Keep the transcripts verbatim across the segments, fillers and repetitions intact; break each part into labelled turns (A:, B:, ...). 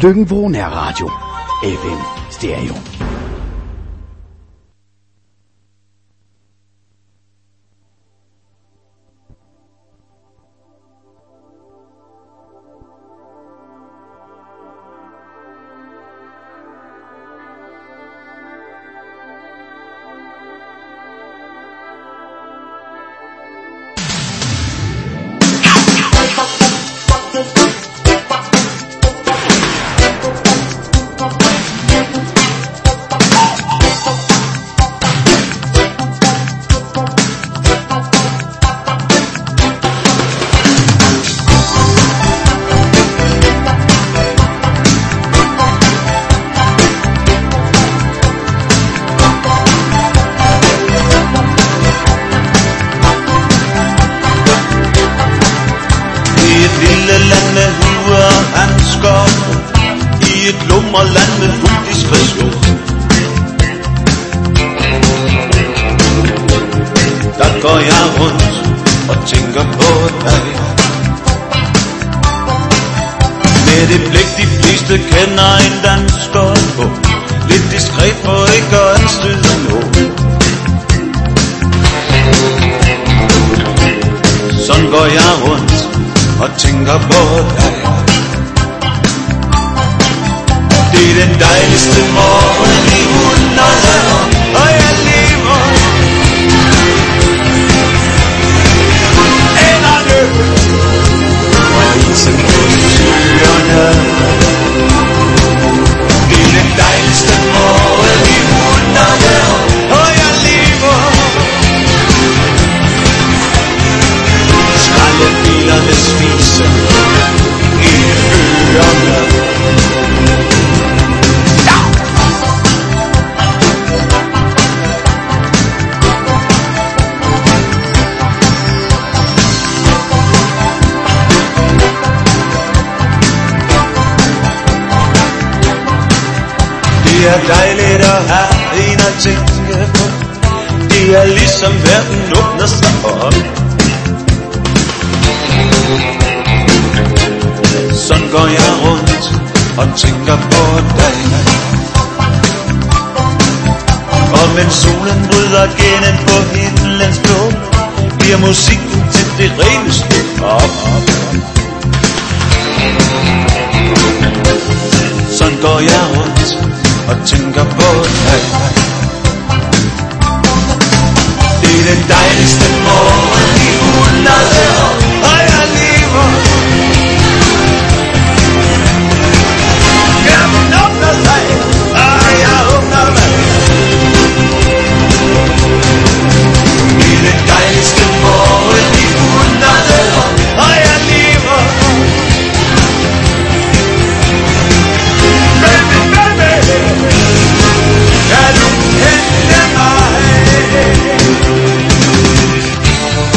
A: Løkken-Vrå Nærradio. F M Stereo.
B: Det er dejligt at have en at tænke på. Det er ligesom verden åbner sig op. Sådan går jeg rundt og tænker på dig. Og mens solen bryder gennem på himlens blå, bliver musikken til det reneste op. Sådan går jeg rundt og tænker på dig. Det er den dejligste morgen i hundrede år, og jeg lever. Gaven åbner sig, og jeg åbner mig. Det er den dejligste morgen i hundrede år, og jeg lever. Baby, baby, kan du hente mig?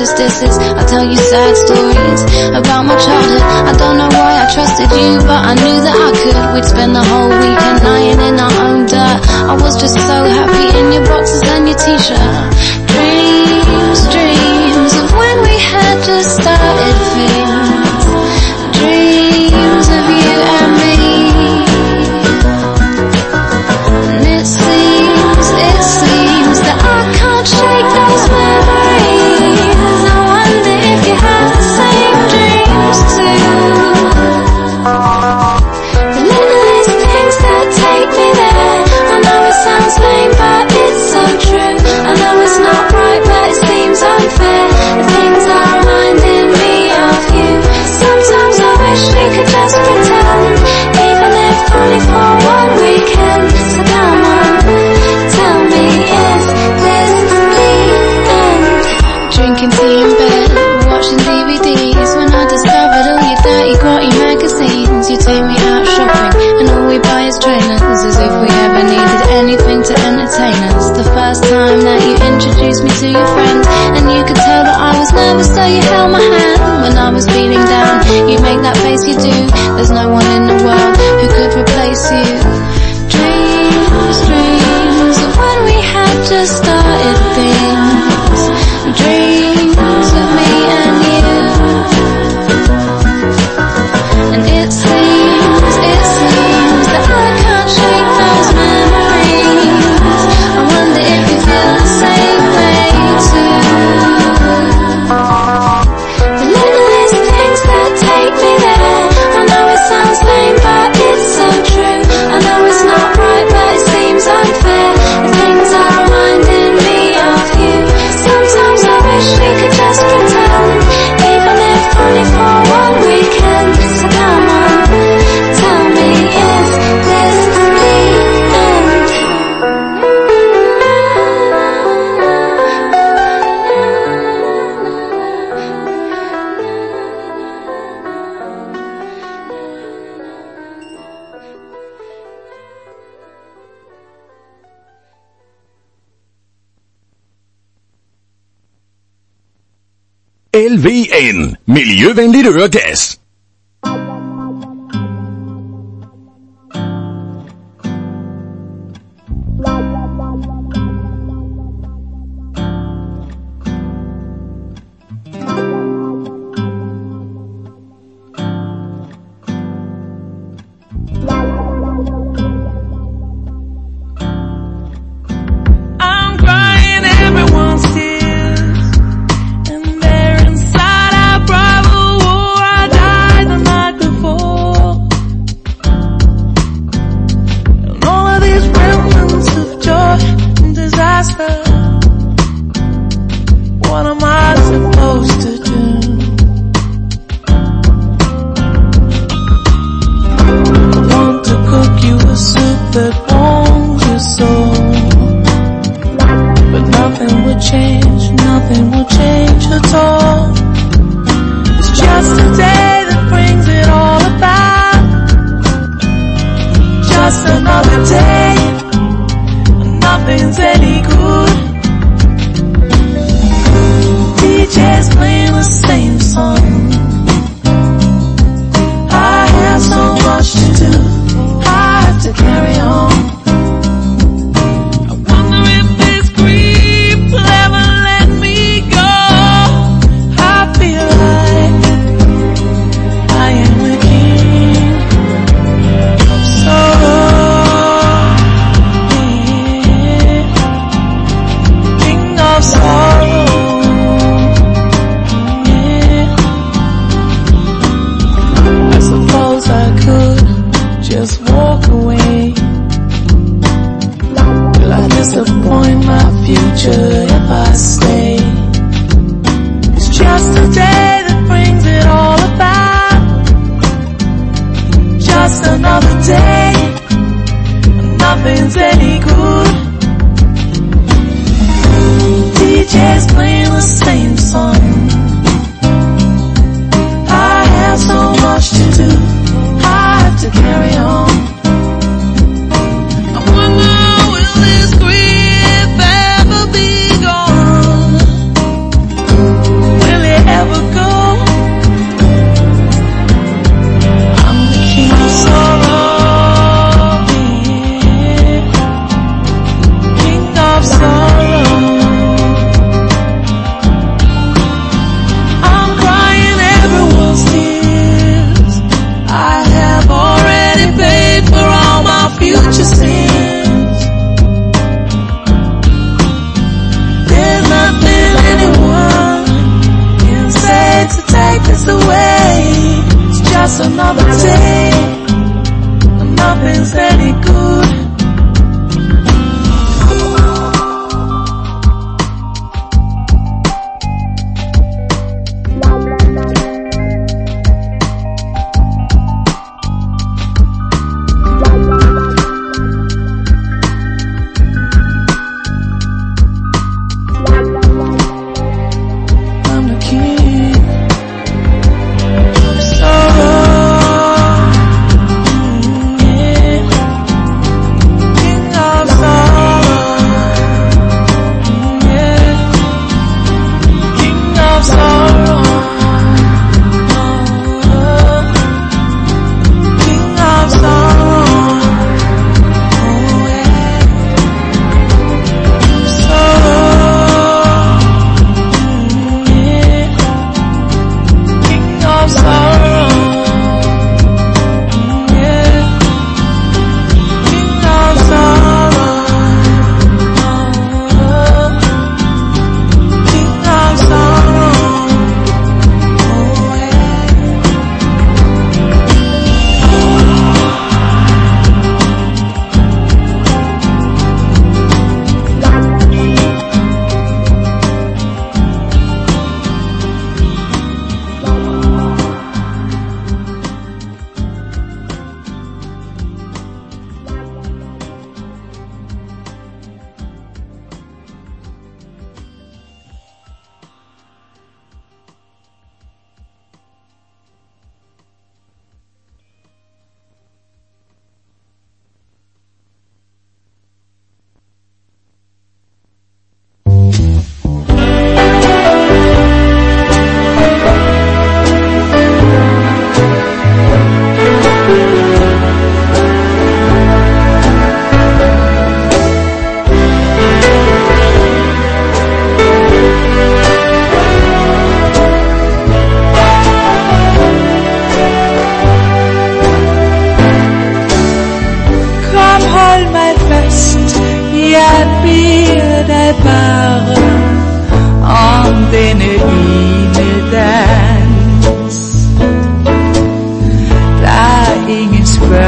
C: hostesses. I tell you sad stories about my childhood. I don't know why I trusted you, but I knew that I could. We'd spend the whole weekend lying in our own dirt. I was just so happy in your boxes and your t-shirt. Dreams, dreams of when we had just started things. Dreams of you and me. And it seems, it seems that I can't shake those memories. I wonder if you have the same dreams too. The littlest things that take me there. I know it sounds lame, but it's so true. I know it's not right, but it seems unfair. The things are reminding me of you. Sometimes I wish we could just pretend, even if only for one weekend. So come on, tell me, is this the end? Drinking tea in bed, watching D V Ds. When I discovered all your dirty, grotty magazines, you take me out shopping, and all we buy is trainers, as if we ever needed anything to entertain us. The first time that you introduced me to your friends, and you could tell that I was nervous, so you held my hand. When I was feeling down, you make that face you do. There's no one in the world who could replace you. Dreams, dreams of when we had just started things. Dreams of me and you. And it seems, it seems that I can't shake those memories. I wonder if you feel the same way too. The littlest things that take me there. I know it sounds lame, but it's so true. I know it's not right, but it seems unfair. The things are reminding me of you. Sometimes I wish we could just pretend, even if only for one weekend. So come on, tell me, is this the end?
A: L V N. Miljøvenligt øregas.
D: I'm crying everyone's tears, and they're inside our Bravo war. I died the night before, and all of these remnants of joy and disaster. What am I supposed to do? I want to cook you a soup that warms your soul, but nothing would change, nothing will change at all. It's just a day that brings it all about. Just another day, and nothing's any good. D J's playing the same song. I have so much to do, I have to carry on. I wonder if this grief will ever let me go. I feel like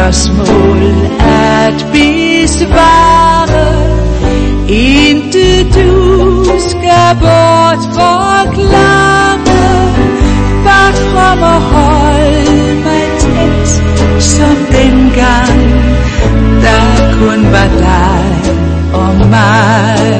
D: spørgsmål at besvare. Intet du skal bortforklare. Bare kom og hold mig tæt, som dengang, der kun var dig og mig.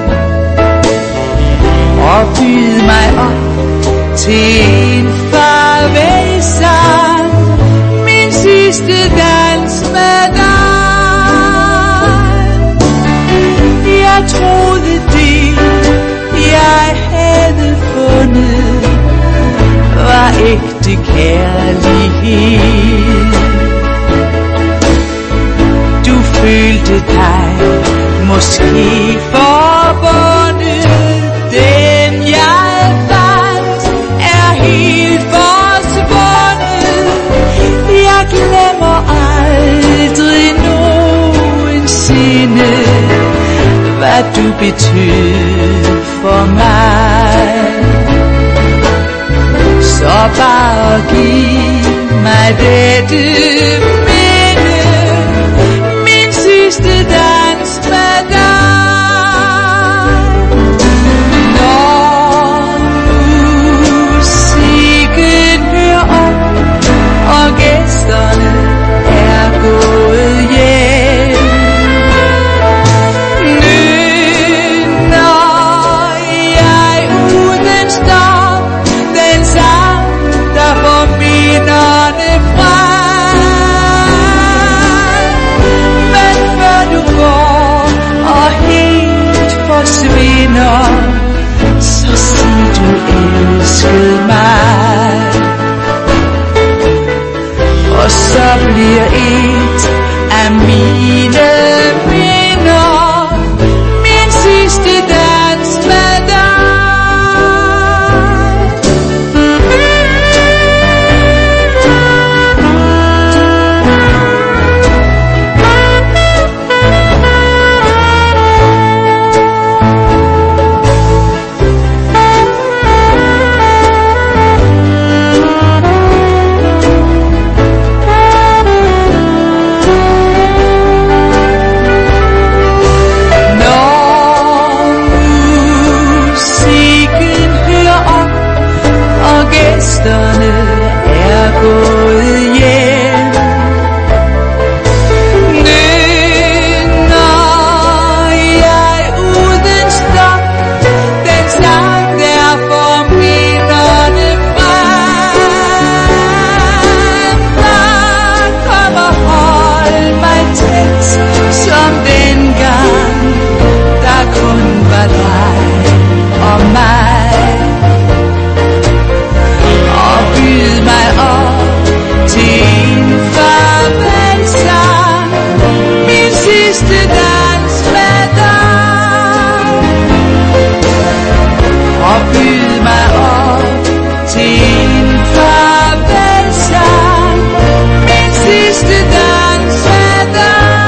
D: Og byd mig op til en farvelsang, min sidste dans med dig. Jeg troede det, jeg havde fundet, var ægte kærlighed. Du følte dig måske forbundet. Den jeg fandt er helt forsvundet. Jeg glemmer aldrig nogensinde, hvad du betød for mig. Så bare giv mig dette minde, min sidste dans med dig. Når musikken hører op, og gæsterne er gået hjem, nynner jeg uden stop den sang, der får minderne frem. Men før du går og helt forsvinder, så sig du elskede mig. Og så bliver et af mine minder min sidste dans med dig. Gæsterne er gået hjem, nynner jeg uden stop den sang, der får minderne frem. Far, kom og hold mig tæt, som dengang, der kun var dig og mig. Byd mig op til en farvelsang, min sidste dans med dig. Og byd mig op til en farvelsang, min sidste dans med dig.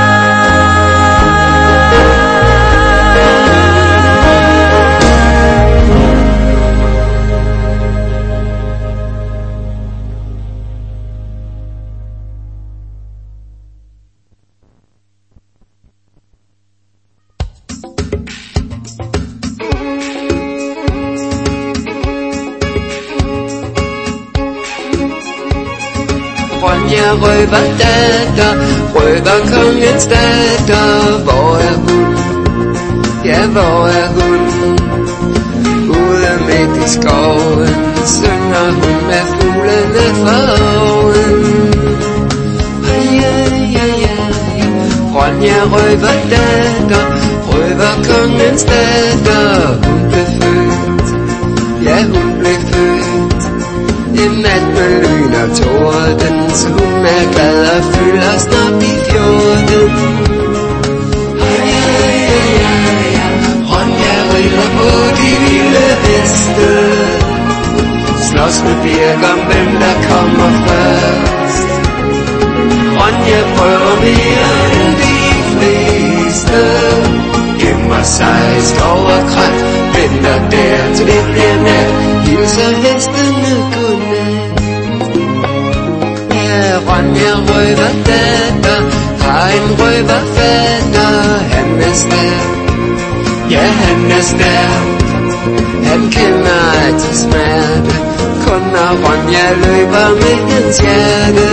E: Ronja røverdatter, røverkongens datter. Hvor er hun? Ja, hvor er hun? Ude midt i skoven synger hun med fuglene for oven. Ja, ja, ja, ja. Ronja røverdatter, røverkongens datter. Hun blev født, ja, hun blev født en nat med lyn og torden, så hun er glad og fylder snart i fjorden. Ej, ej, ej, ej, Ronja rider på de vilde heste, slås med Birk om hvem der kommer først. Ronja prøver mere end de fleste, gemmer sig i skov og krat, venter der til det bliver nat, hilser hestene godnat. Ja, Ronja røverdatter har en røverfatter. Han er stærk, ja han er stærk. Han kender altid smerte, kun når Ronja løber med hans hjerte.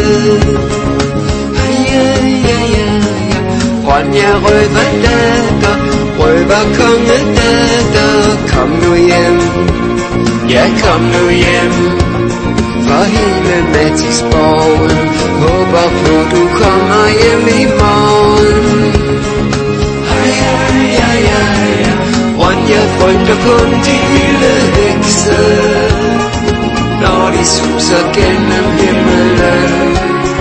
E: Ja, ja, ja, ja. Ronja røverdatter, røverkongedatter. Kom nu hjem, ja kom nu hjem. For hele Mattisborgen håber på du kommer hjem i morgen. Ej, ej, ej, ej, ej. Ronja frygter kun de vilde hekse, når de suser gennem himmelen.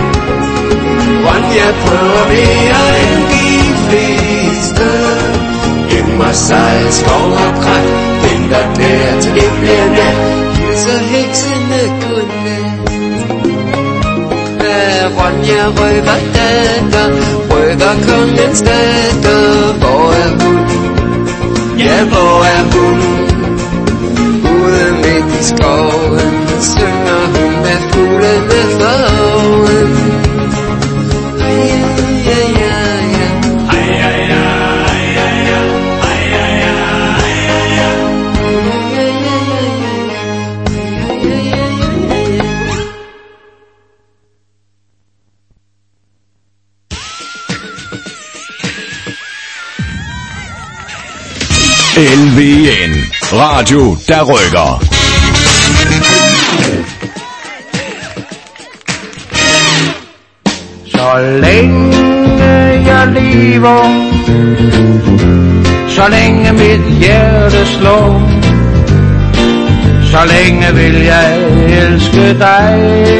E: Ronja prøver mere end de fleste, gemmer sig i skov og krat, venter der til det bliver nat, hilser heksene godnat. Ronja røverdatter, røverkongens datter. Hvor er hun? Ja, hvor er hun? Ude midt i skoven synger hun med fuglene for oven. Ja, ja, ja, ja. Ej, ej, ej, ej, ej, ej, ej, ej, ej, ej.
A: L V N. Radio, der rykker.
F: Så længe jeg lever, så længe mit hjerte slår, så længe vil jeg elske dig.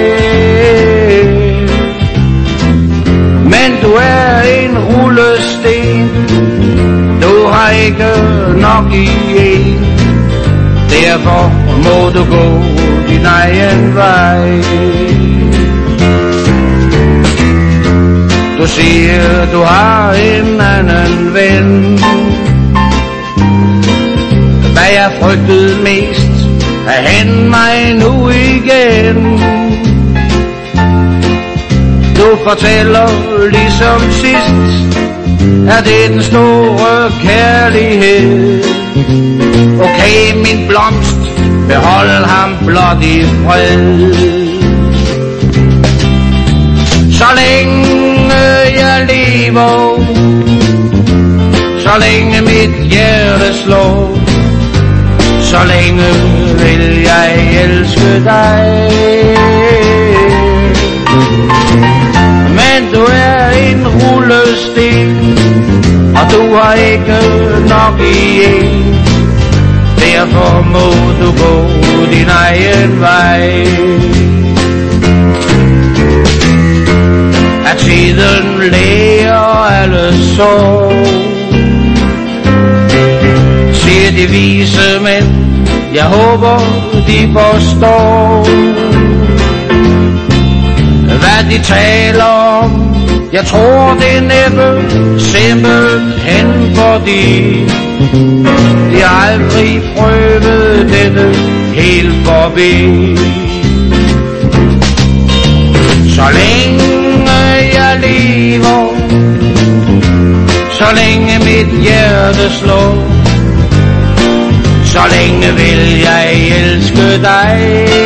F: Men du er en rullesten, du har ikke nok i en, derfor må du gå din egen vej. Du siger du har en anden ven, hvad jeg frygtede mest er hen mig nu igen. Du fortæller ligesom sidst, er det den store kærlighed. Okay, min blomst, behold ham blot i fred. Så længe jeg lever, så længe mit hjerte slår, så længe vil jeg elske dig. Men du er en rullesten, og du har ikke nok i en, derfor må du gå din egen vej. At tiden læger alle sår, siger de vise mænd, jeg håber de forstår hvad de taler om. Jeg tror det er næppe simpelthen fordi de aldrig prøvede dette helt forbi. Så længe jeg lever, så længe mit hjerte slår, så længe vil jeg elske dig.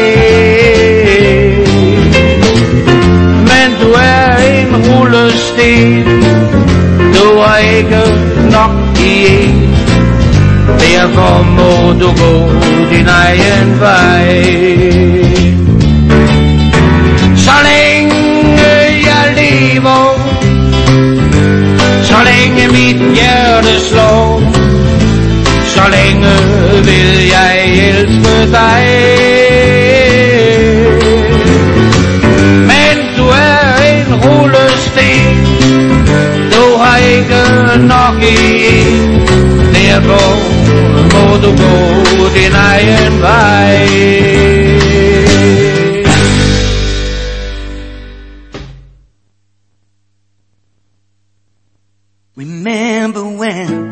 F: Men du er en rullesten, du har ikke nok i en, derfor må du gå din egen vej. Så længe jeg lever, så længe mit hjerte slår, så længe vil jeg elske dig. Men du er en rullesten, du har ikke nok i en, derfor må du gå din egen vej.
G: Remember when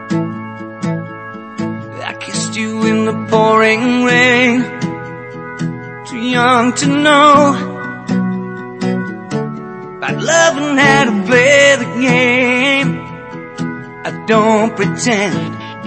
G: I kissed you in the pouring rain, too young to know don't pretend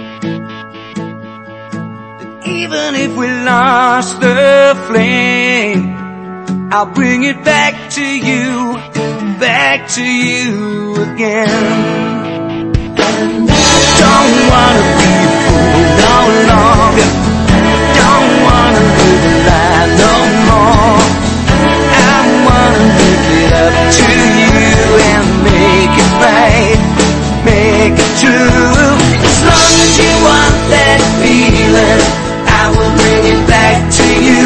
G: that even if we lost the flame, I'll bring it back to you, back to you again. Don't wanna be a fool no longer, don't wanna live a lie no more. I wanna make it up to you and make it right, make it true. As long as you want that feeling, I will bring it back to you.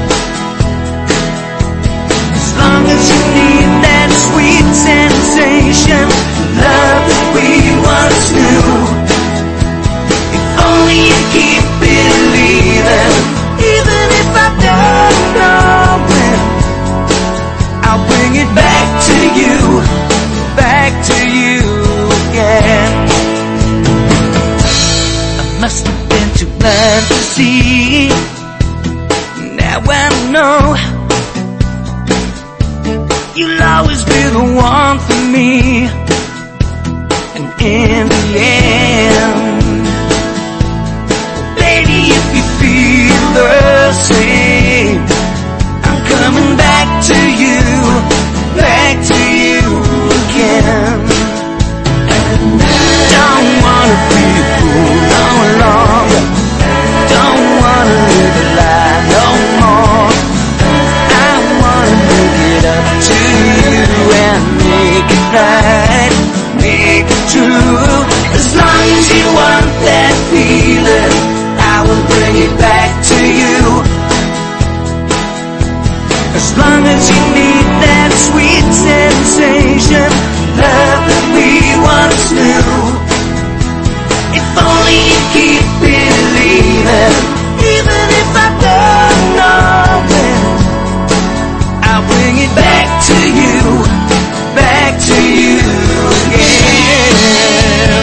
G: As long as you need that sweet sensation, love that we once knew. If only you keep believing, even if I don't know when, I'll bring it back to you, back to you again. I must have been too blind to see. Now I know you'll always be the one for me. And in the end, baby, if you feel the same, I'm coming back to you, back to you again. Don't wanna be a fool no longer, don't wanna live a lie no more. I wanna make it up to you and make it right, make it true. As long as you want that feeling, I will bring it back to you. As long as you need that sweet sensation, love that we once knew. If only you keep believing, even if I don't know when, I'll bring it back to you, back to you again.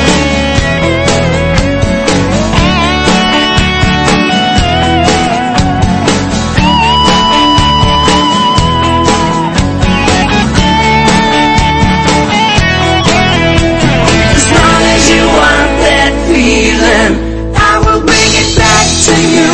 G: As long as you want that feeling, I will bring it back to you.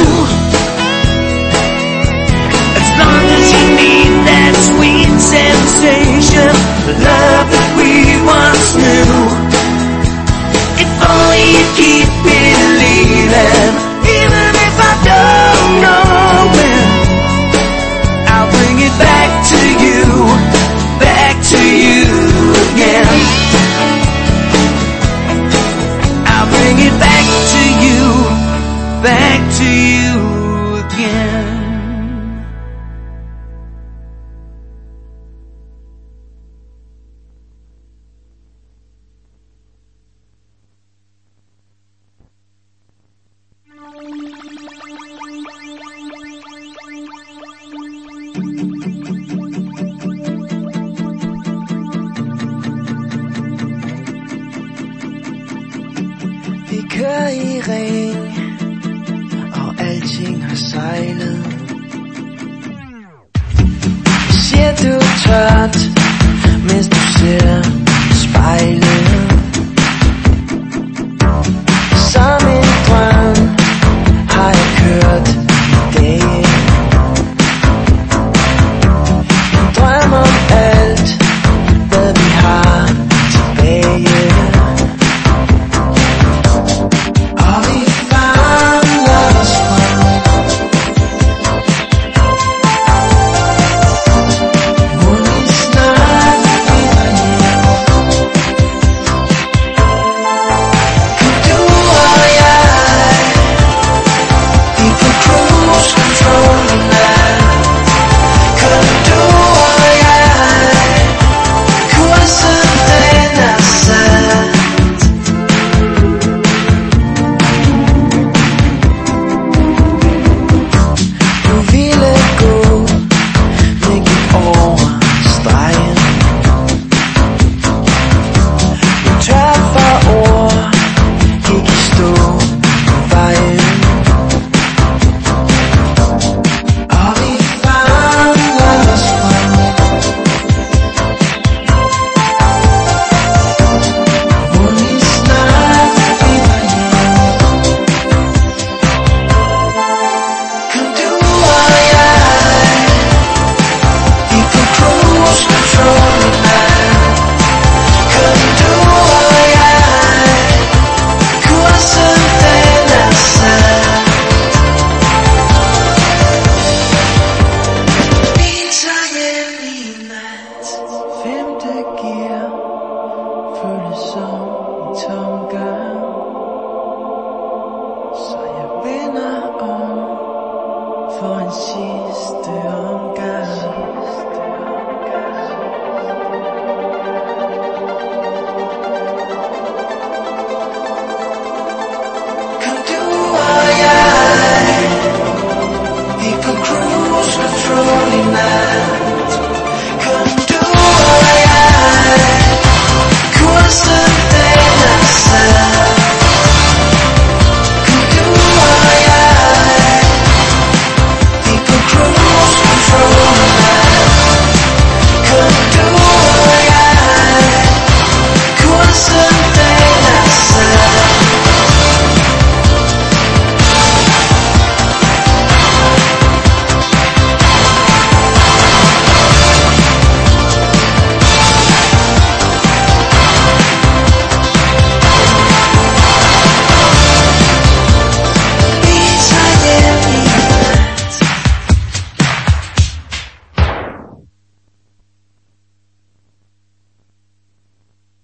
G: As long as you need that sweet sensation, the love that we once knew. If only you keep believing, even if I don't know when, I'll bring it back to you, back to you again. I'll bring it back to you, back to you again.
H: Vi kører i ring, og alting har sejlet. Siger du tørt, mens du ser spejlet. Som en drøm har jeg kørt i dag. En drøm om alt, hvad vi har tilbage. Og vi famler os frem. Mon vi snart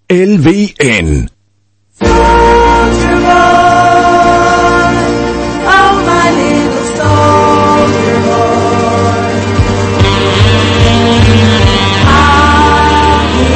A: L V N.
D: Soldier boy, oh my little soldier boy, I'll be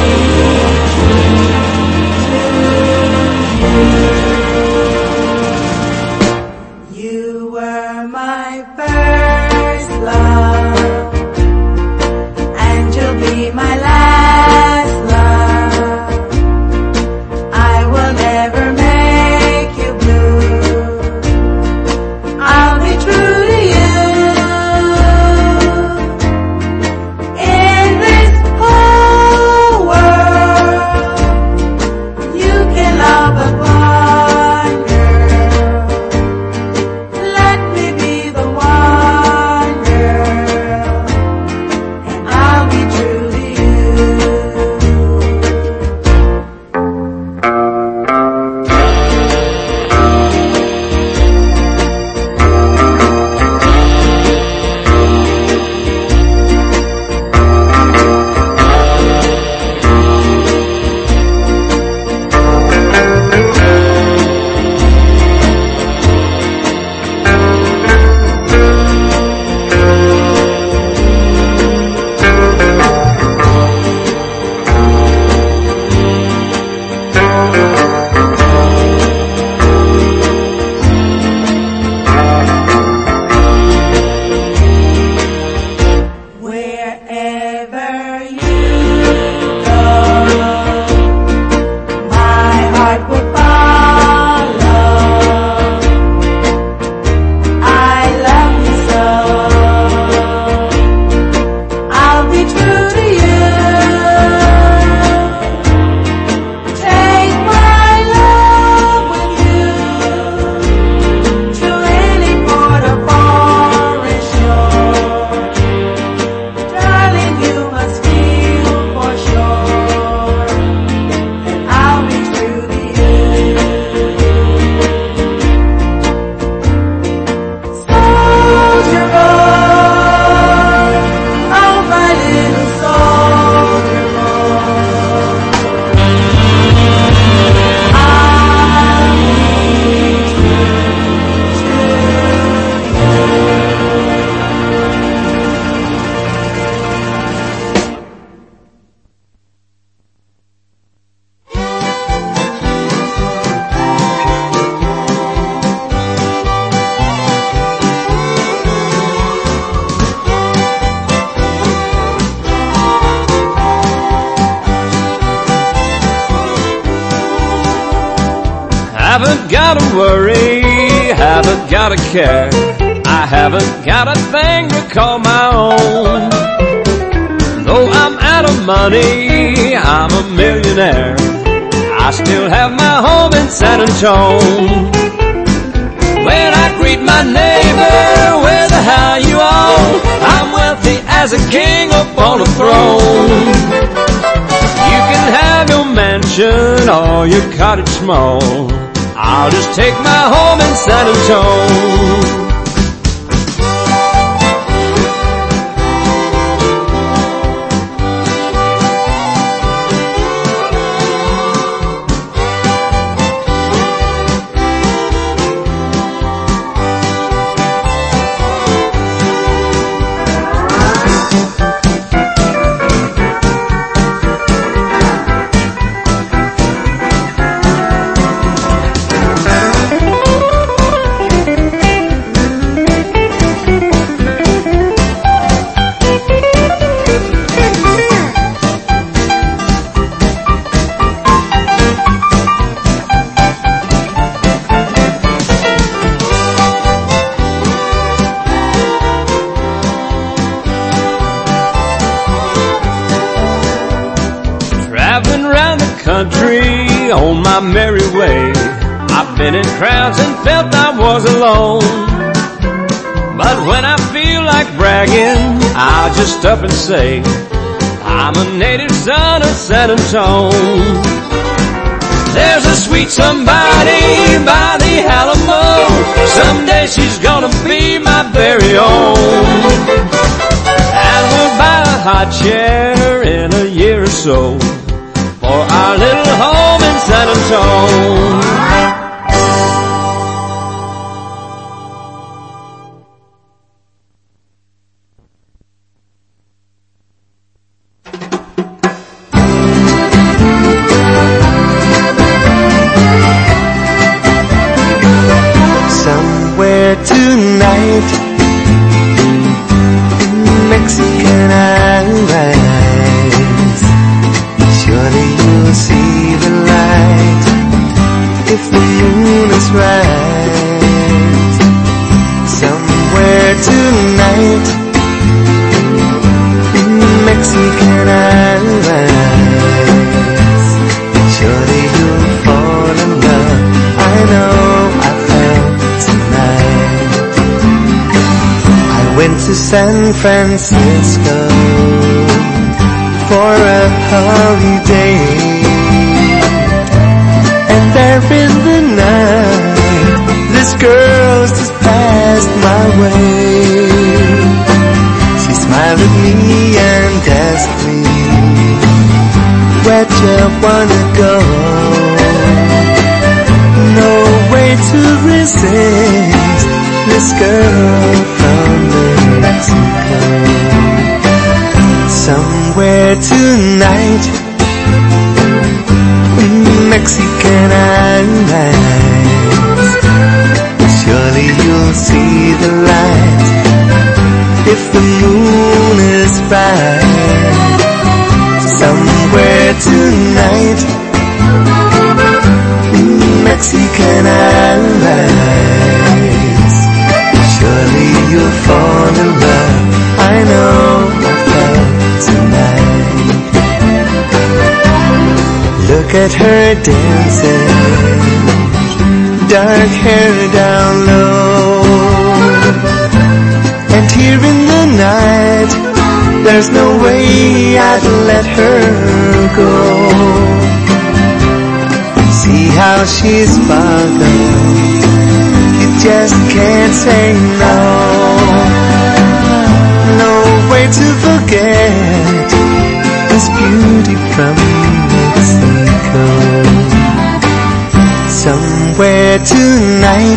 D: true to you. You were my first love, and you'll be my last love. I will never make you blue. I'll be true to you. In this whole world, you can love but one girl. Let me be the one girl, and I'll be true to you. Wherever you go, my heart will follow. I love you so. I'll be true to you. Take my love with you to any port or foreign shore. Darling, you must feel for sure that I'll be true to you. Soldier boy, oh my little soldier boy, I'll be
F: Haven't gotta worry, haven't gotta care. I haven't got a thing to call my own. Though I'm out of money, I'm a millionaire. I still have my home in San Antone. When I greet my neighbor with a how you all, I'm wealthy as a king upon a throne. You can have your mansion or your cottage small, I'll just take my home in San Antone. Country on my merry way, I've been in crowds and felt I was alone. But when I feel like bragging, I'll just up and say I'm a native son of San Antone. There's a sweet somebody by the Alamo, someday she's gonna be my very own. And we'll buy a hot chair in a year or so, for our little home in San Antone.
H: Somewhere tonight in Mexican islands, surely you'll see the light if the moon is right. Somewhere tonight in Mexican islands, surely you'll fall in love. I know I felt tonight. I went to San Francisco for a holiday, and there in the night this girl just passed my way. She smiled at me and asked me, where'd you wanna go? No way to resist this girl from Mexico. Somewhere tonight in Mexican islands, surely you'll see the light if the moon is bright. Somewhere tonight in Mexican islands, surely you'll fall in love. I know I felt tonight. Look at her dancing, dark hair down low, and here in the night there's no way I'd let her go. See how she sparkles, you just can't say no. No way to forget this beauty from Mexico. Somewhere tonight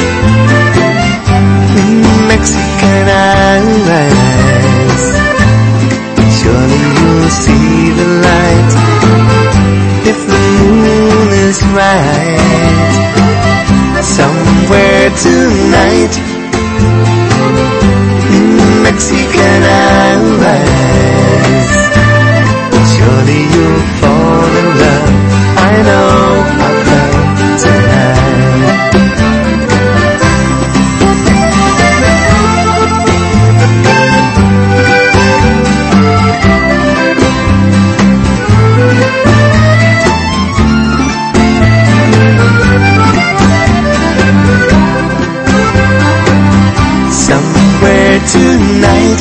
H: in Mexican islands, surely you'll see the light if the moon is right. Somewhere tonight in Mexican islands, surely you'll fall in love. I know I felt tonight. Somewhere tonight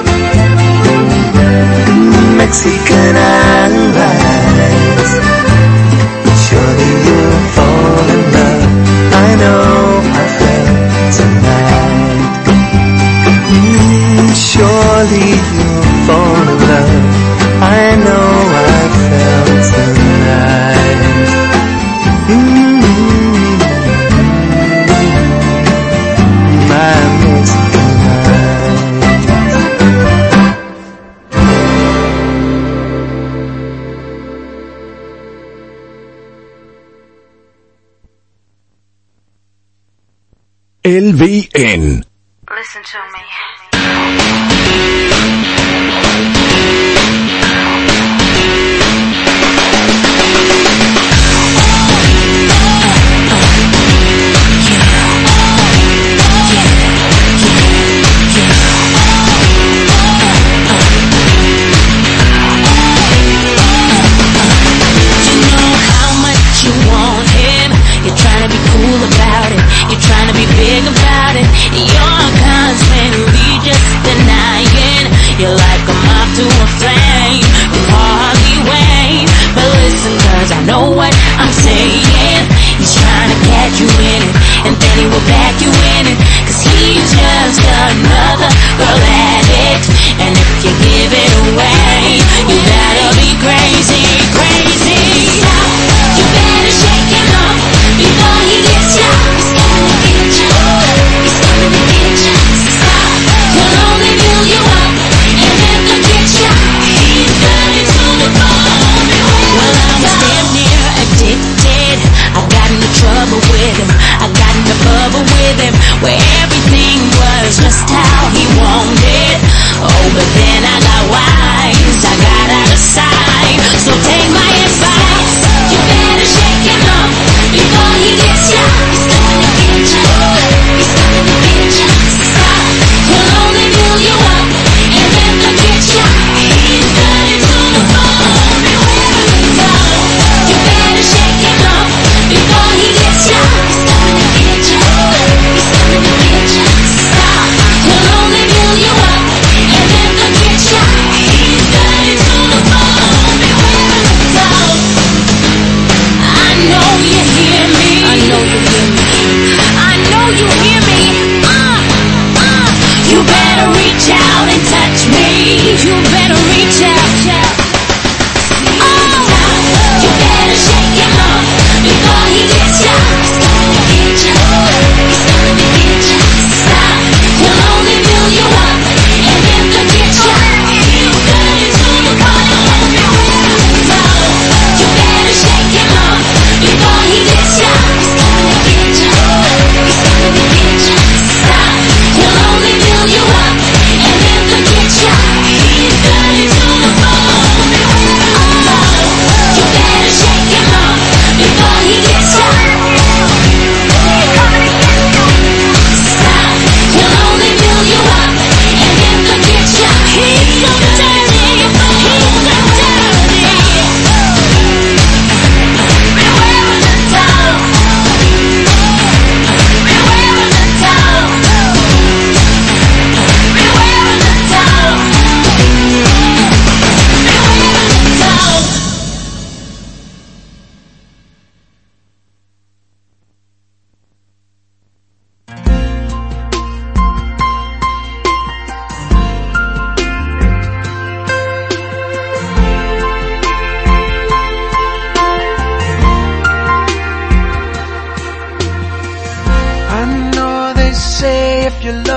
H: in Mexican islands, surely you'll fall in love. I know I felt tonight. Mm, surely you'll fall in love. I know I felt tonight. Mm, my Mexican
A: L V N.
I: Listen to me.
J: Big about it, you're constantly just denied.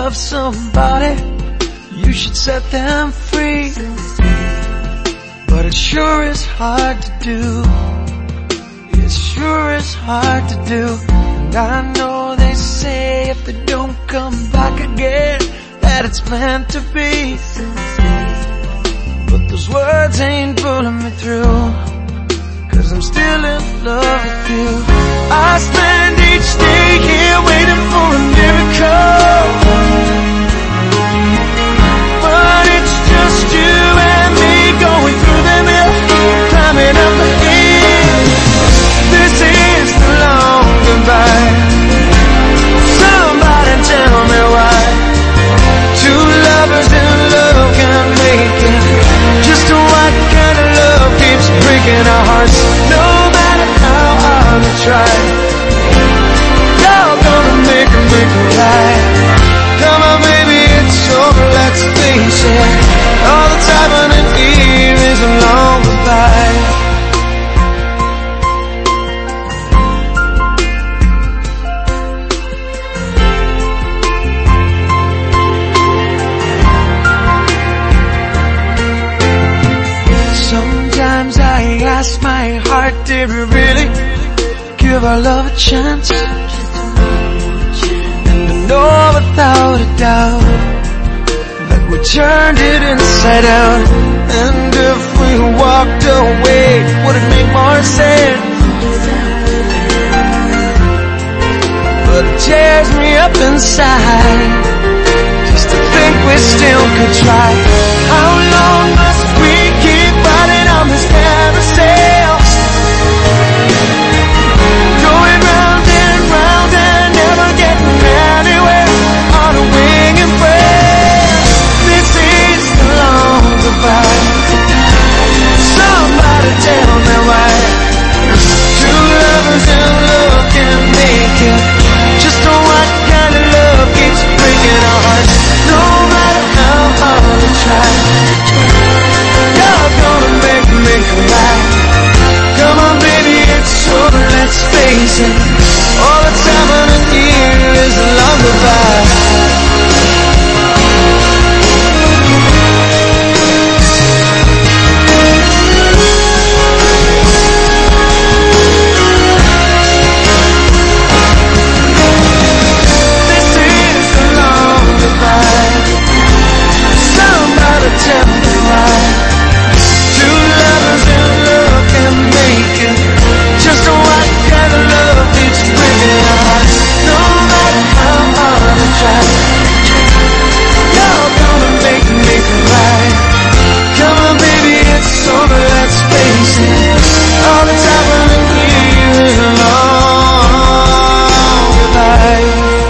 G: love somebody, you should set them free. But it sure is hard to do. It sure is hard to do. And I know they say if they don't come back again, that it's meant to be. But those words ain't pulling me through, 'cause I'm still in love with you. I spend each day here waiting for a miracle, but it's just you and me going through the mill, climbing up the hill. This is the long goodbye. Somebody tell me why two lovers in love can't make it. Just what kind of love keeps breaking our hearts, no matter how hard we try. You're gonna make it, make it right. Come on baby, it's over, let's face it. All that's happening here is a long goodbye. Sometimes I ask my heart, did we really give our love a chance? And I know without a doubt that we turned it inside out. And if we walked away, would it make more sense? But it tears me up inside just to think we still could try. How long must we keep riding on this carousel, going round and round and never getting anywhere on a wing and prayer? This is the long goodbye. Somebody tell me why two lovers in love can make it. Just what kind of love keeps breaking our hearts, no matter how hard we try. You're gonna make me cry. Come on baby, it's over, let's face it. All that's happening here is a long goodbye. This is a long goodbye. Somebody tell me why two lovers in love can make it. Just what kind of love keeps breaking our hearts, no matter how hard we try. You're gonna make me cry. Come on baby, it's over, let's face it. All that's happening here is a long goodbye.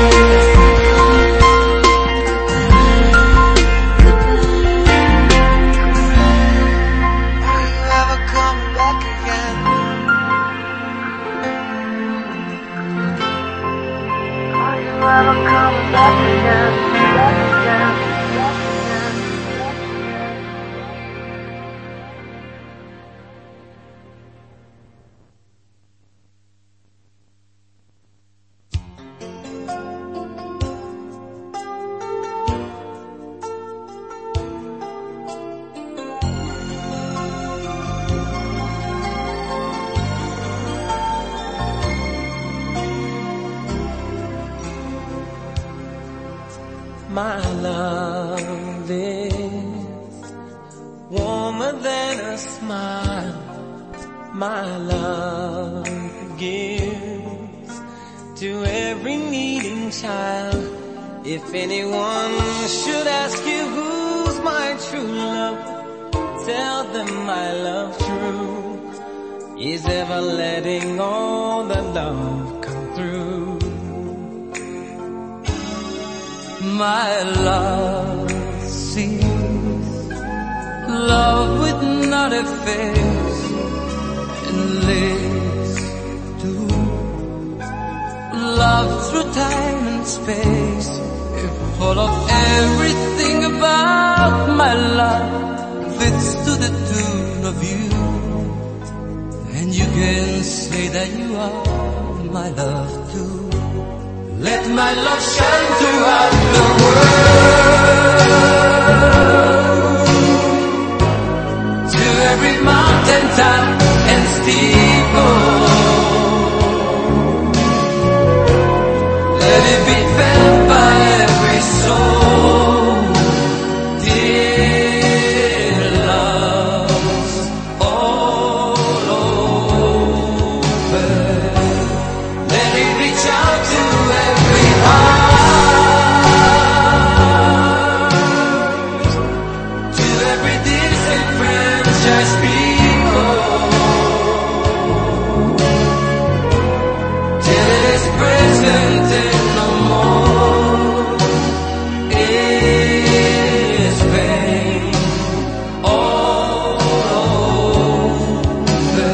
D: My love is warmer than a smile. My love gives to every needing child. If anyone should ask you who's my true love, tell them my love true is ever letting all the love come through. My love sees love with not a face and lives to love through time and space. If full of everything about my love fits to the tune of you, and you can say that you are my love too.
E: Let my love shine throughout the world, to every mountain top and steeple. Let it be felt by every soul. Dear loves all over. Let it reach out to every heart, to every disenfranchised people, till it is present and no more is pain all over.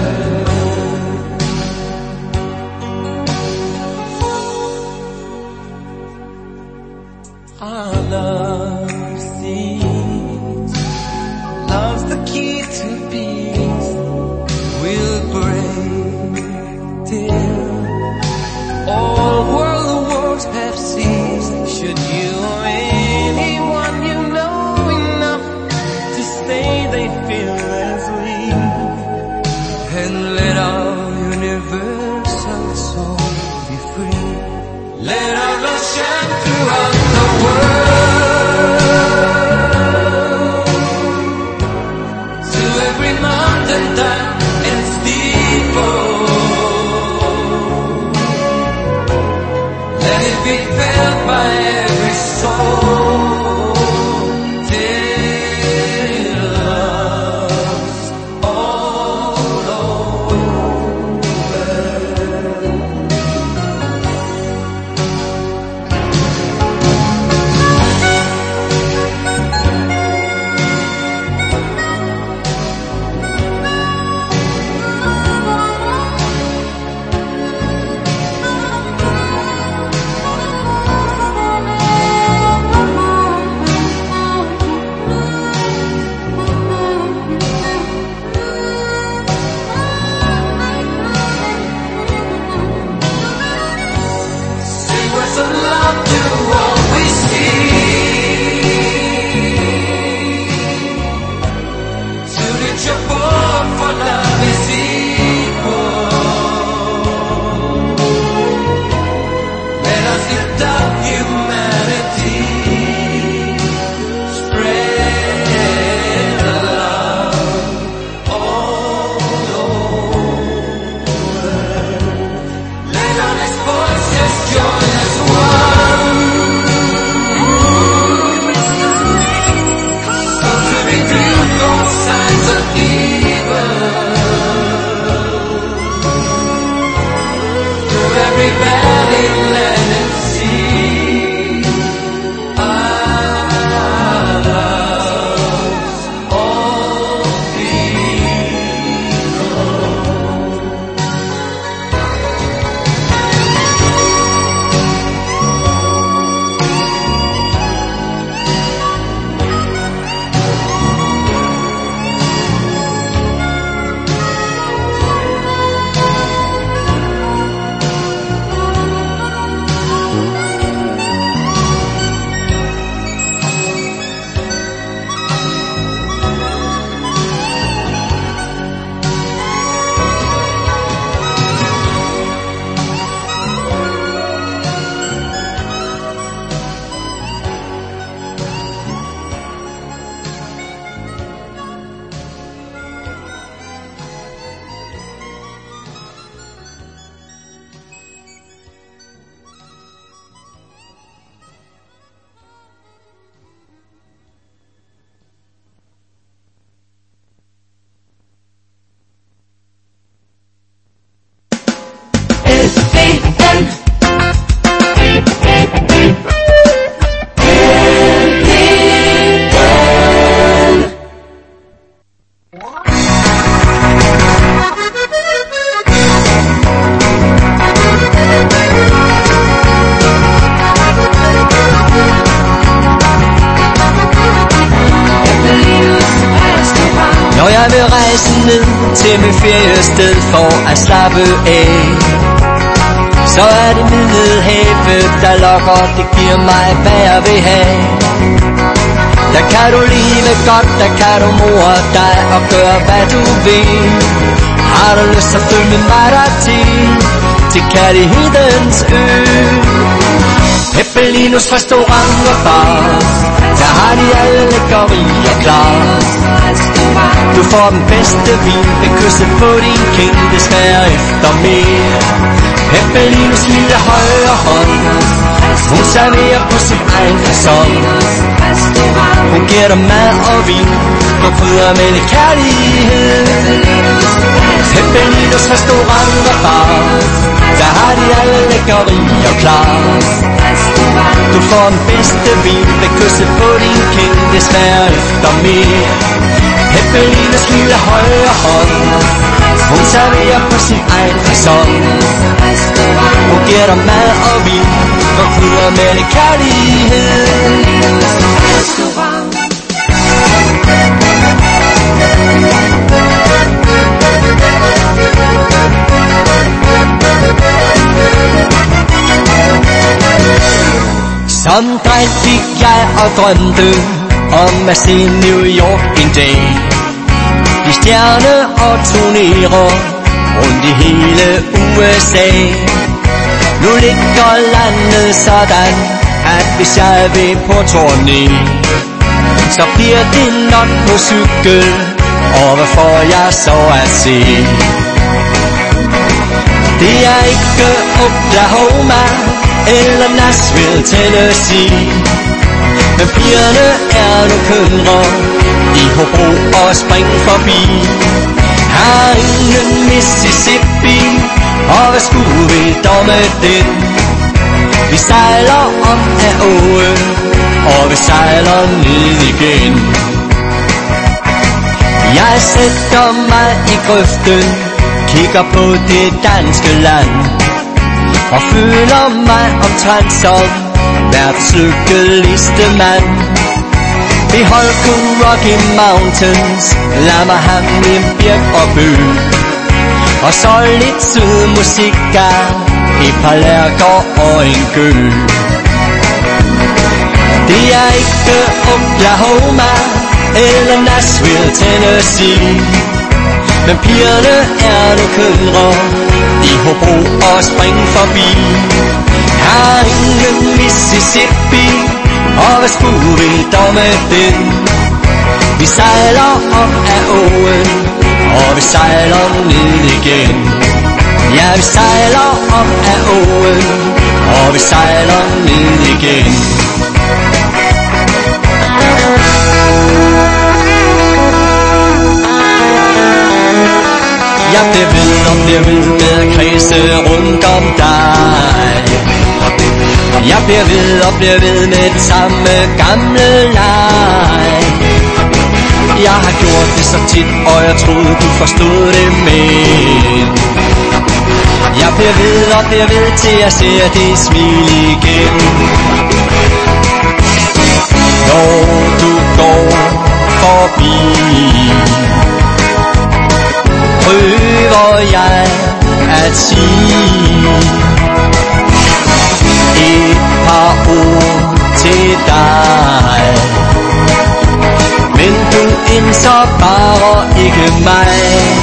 E: Our love sees, love's the key to peace. We'll break till all world wars have ceased. Should you or anyone you know enough to say they feel as we, and let our universal soul be free. Let our love shine throughout the world, to every mountain top and steeple. Let it be felt by every soul. Till love's all over. Sing words of love to all we see, to reach your born for love is equal. Let us lift up humanity, spread love all over. Let all these voices join as one, so to rebuke all signs of evil, through every valley, land and sea. Our loves all
I: Når jeg vil rejse ned til mit feriested for at slappe af,
H: Så er det Middelhavet, der lokker, det giver mig, hvad jeg vil have. Der kan du leve godt, der kan du more dig og gøre, hvad du vil. Har du lyst til at følge med mig dertil, til kærlighedens ø. Peppelinus restaurant og bar, der har de alle lækkerier klar. Du får den bedste vin, ved kysset på din kind, desværre efter mere. Peppelinus lille højre hånd, hun serverer på sin egen facon. Hun giver dig mad og vin, og krydder med lidt kærlighed. Peppelinus restaurant og bar, der har de alle lækkerier klar. Du får den bedste vin, ved kysset på din kind, desværre efter mere. Peppelinus lille højre hånd, hun serverer på sin egen facon. Hun giver dig mad og vin, og krydder med lidt kærlighed. Som dreng fik jeg og drømte om at se New York en dag. De stjerner og turnerer rundt i hele U S A. Nu ligger landet sådan, at hvis jeg vil på turné, så bliver det nok på cykel, og hvad får jeg så at se? Det er ikke Oklahoma eller Nashville, Tennessee, men pigerne er nu kønre i Hobro og spring forbi. Har ingen Mississippi, og hvad skulle vi dog med den? Vi sejler op af åen, og vi sejler ned igen. Jeg sætter mig i grøften, kigger på det danske land, og føler mig omtrent som verdens lykkeligste mand. Behold kun Rocky Mountains, lad mig have min birk og bøg, og så lidt sød musik der, et par lærker og en gø. Det er ikke Oklahoma eller Nashville, Tennessee, men pigerne er nu kønre i Hobro og spring forbi. Har ingen Mississippi, og hvad skulle vi dog med den? Vi sejler op af åen, og vi sejler ned igen. Ja, vi sejler op af åen, og vi sejler ned igen. Jeg bliver ved og bliver ved med at kredse rundt om dig. Jeg bliver ved og bliver ved med den samme gamle leg. Jeg har gjort det så tit, og jeg troede du forstod det, men jeg bliver ved og bliver ved til jeg ser dit smil igen. Når du går forbi, prøver jeg at sige et par ord til dig, men du indser bare ikke mig.